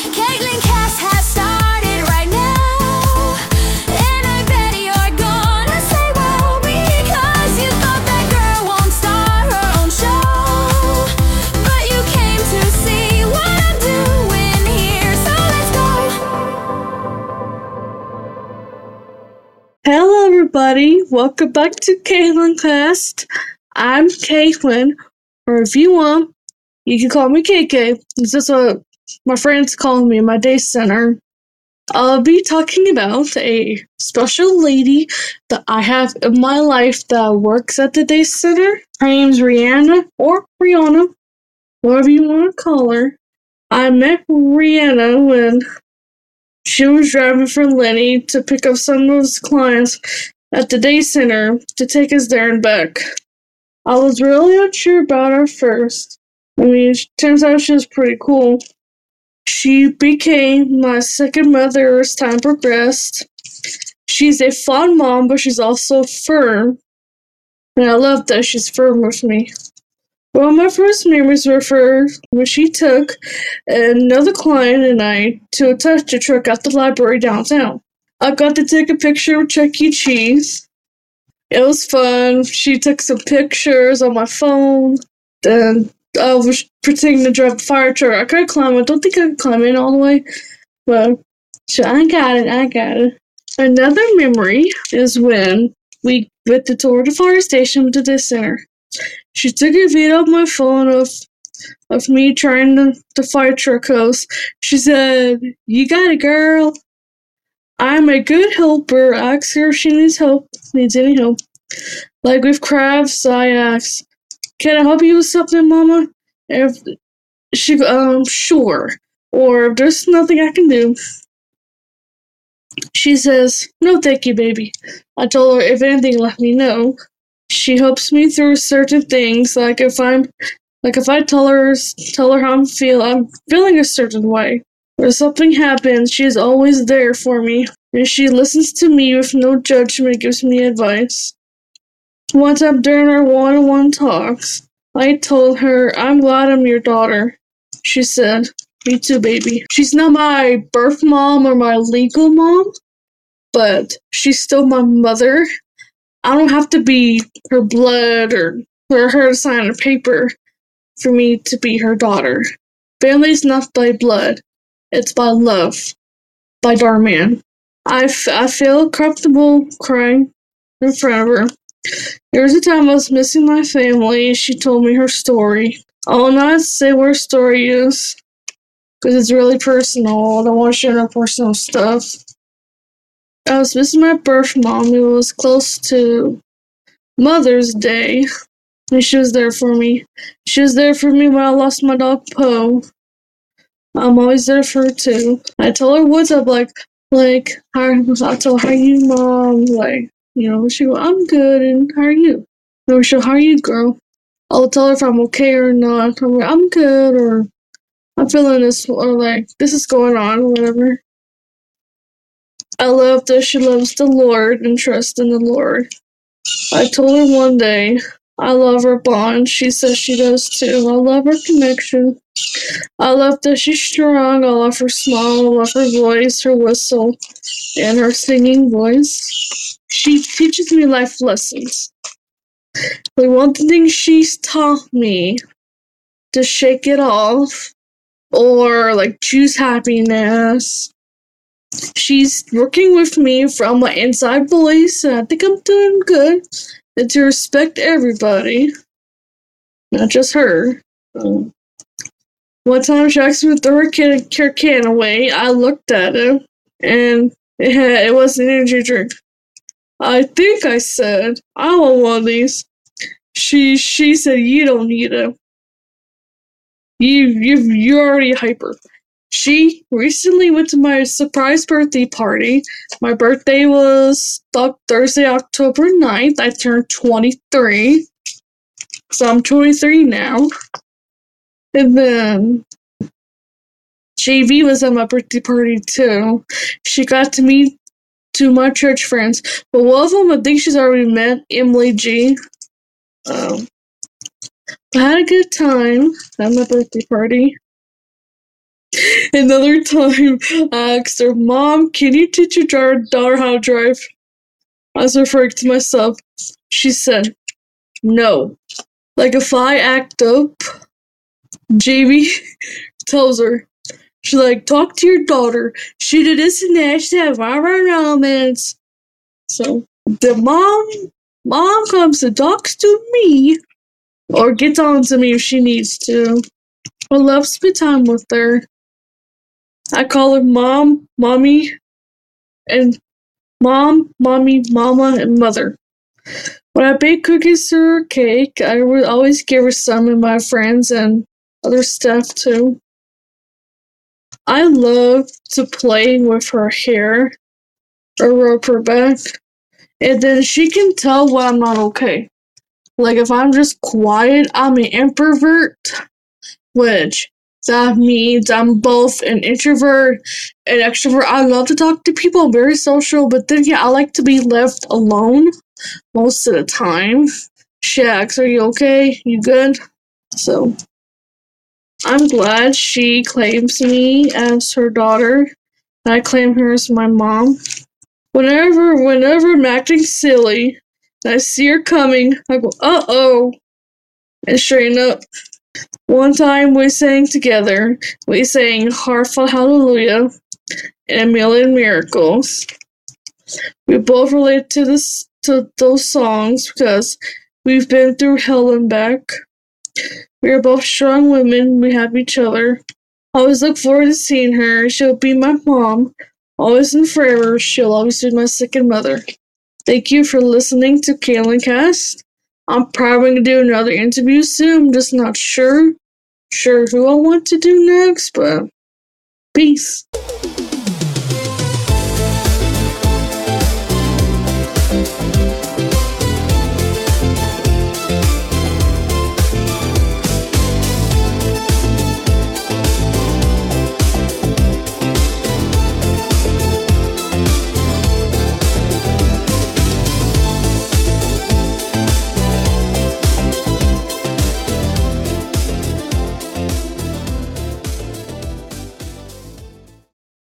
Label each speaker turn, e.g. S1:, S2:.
S1: Caitlin Cass has started right now, and I bet you're gonna say wow, because you thought that girl won't start her own show, but you came to see what I'm doing here, so let's go.
S2: Hello, everybody. Welcome back to Caitlin Cast. I'm Caitlin, or if you want, you can call me KK. This is what my friends call me, my day center. I'll be talking about a special lady that I have in my life that works at the day center. Her name's Rihanna, or Rihanna, whatever you want to call her. I met Rihanna when she was driving for Lenny to pick up some of his clients at the day center to take us there and back. I was really unsure about her first. I mean, it turns out she was pretty cool. She became my second mother as time progressed. She's a fun mom, but she's also firm. And I love that she's firm with me. Well, my first memories were for when she took another client and I to a touch truck at the library downtown. I got to take a picture with Chuck E. Cheese. It was fun. She took some pictures on my phone. Then I was pretending to drive a fire truck. I could climb. I don't think I could climb in all the way, but sure, I got it. Another memory is when we went to tour the fire station to the center. She took a video of my phone of me trying the fire truck hose. She said, "You got it, girl." I'm a good helper. I ask her if she needs any help. Like with crafts, I ask, "Can I help you with something, Mama?" If she sure. Or if there's nothing I can do, she says, "No, thank you, baby." I told her if anything, let me know. She helps me through certain things, like if I tell her how I'm feeling a certain way, or something happens, she's always there for me, and she listens to me with no judgment, gives me advice. One time during our one-on-one talks, I told her, "I'm glad I'm your daughter." She said, "Me too, baby." She's not my birth mom or my legal mom, but she's still my mother. I don't have to be her blood or for her to sign a paper for me to be her daughter. Family's not by blood, it's by love, by Darman. I feel comfortable crying in front of her. There was a time I was missing my family and she told me her story. I will not say what her story is, because it's really personal. I don't want to share her personal stuff. I was missing my birth mom. It was close to Mother's Day, and she was there for me. She was there for me when I lost my dog Poe. I'm always there for her too. I told her what's up, I told her, "How are you, Mom?" She go, "I'm good, and how are you?" No, she'll, "How are you, girl?" I'll tell her if I'm okay or not. I'm like, "I'm good," or "I'm feeling this," or "This is going on," or whatever. I love that she loves the Lord and trusts in the Lord. I told her one day, I love her bond. She says she does too. I love her connection. I love that she's strong. I love her smile. I love her voice, her whistle, and her singing voice. She teaches me life lessons. But one thing she's taught me to shake it off or choose happiness. She's working with me from my inside voice, and I think I'm doing good. And to respect everybody, not just her. One time she asked me to throw her can away. I looked at it, and it was an energy drink. I think I said, "I want one of these." She said, "You don't need it. You're already hyper." She recently went to my surprise birthday party. My birthday was Thursday, October 9th. I turned 23. So I'm 23 now. And then JV was at my birthday party too. She got to meet two of my church friends. But one of them, I think she's already met, Emily G. I had a good time at my birthday party. Another time, I asked her, Mom, can you teach your daughter how to drive? I was referring to myself. She said, no. Like if I act up, Jamie tells her, she's like, talk to your daughter. She did this and that. She had viral elements. So the mom comes and talks to me or gets on to me if she needs to. I love spend time with her. I call her mom, mommy, and mom, mommy, mama, and mother. When I bake cookies or cake, I would always give her some and my friends and other stuff too. I love to play with her hair or rub her back, and then she can tell when I'm not okay. Like if I'm just quiet, I'm an introvert, which that means I'm both an introvert and extrovert. I love to talk to people, I'm very social, but then I like to be left alone most of the time. She asks, are you okay? You good? So I'm glad she claims me as her daughter. And I claim her as my mom. Whenever I'm acting silly, and I see her coming, I go, uh-oh, and straighten up. One time we sang together. We sang Heartfelt Hallelujah and A Million Miracles. We both relate to those songs because we've been through hell and back. We are both strong women. We have each other. I always look forward to seeing her. She'll be my mom. Always and forever, she'll always be my second mother. Thank you for listening to Kaylin Cast. I'm probably going to do another interview soon. I'm just not sure who I want to do next, but peace.